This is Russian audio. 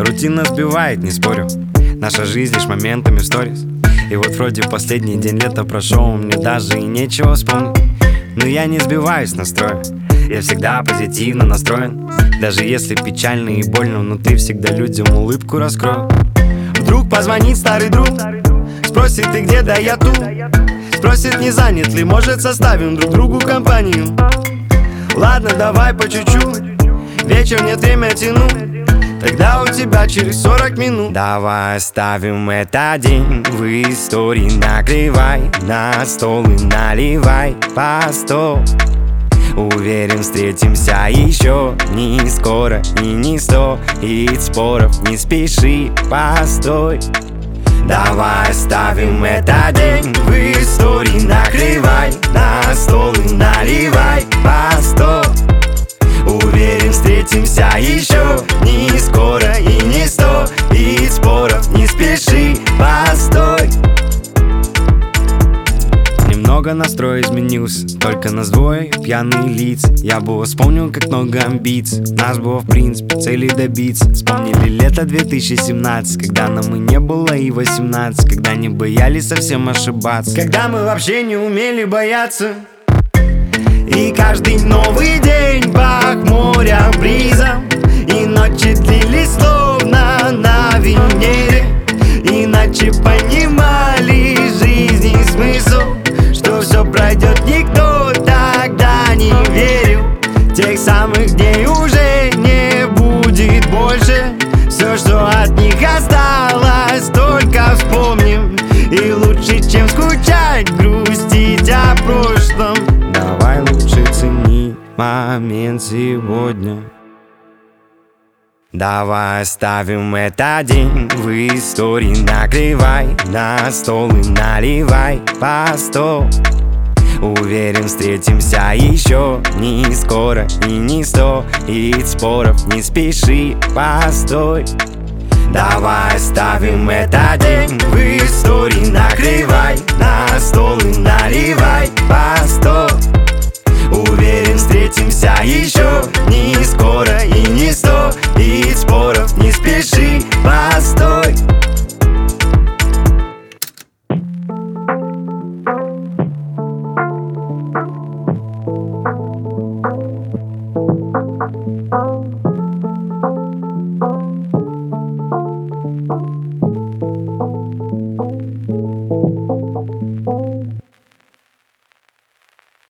Рутина сбивает, не спорю. Наша жизнь лишь моментами в сторис. И вот вроде последний день лета прошел, мне даже и нечего вспомнить. Но я не сбиваюсь с настроя, я всегда позитивно настроен. Даже если печально и больно, внутри всегда людям улыбку раскрою. Вдруг позвонит старый друг, спросит: ты где? Да я тут. Спросит, не занят ли, может составим друг другу компанию. Ладно, давай по чуть-чуть, вечер нет, время тянуть. Тогда у тебя через 40 минут. Давай оставим этот день в истории. Накрывай на стол и наливай по 100. Уверен, встретимся еще не скоро и не стоит споров. Не спеши, постой. Давай оставим этот день в истории. Накрывай на стол и наливай по 100. Уверен, встретимся еще не скоро и не стоит споров. Не спеши, постой. Немного настрой изменился, только нас двое, пьяные лица. Я бы вспомнил, как много амбиций нас было в принципе, цели добиться. Вспомнили лето 2017, когда нам и не было и 18. Когда не боялись совсем ошибаться, когда мы вообще не умели бояться. И каждый новый день пах моря бризом, и ночи длились словно на Венере. Иначе понимали жизни смысл, что все пройдет, никто тогда не верил. Тех самых дней уже не будет больше. Все, что от них осталось, только вспомним. И лучше, чем скучать, грустить о прошлом, давай лучше цени момент сегодня. Давай оставим этот день в истории. Накрывай на стол и наливай по 100. Уверен, встретимся еще не скоро и не стоит споров. Не спеши, постой. Давай оставим этот день в истории. Накрывай на стол и наливай по 100. Уверен, встретимся еще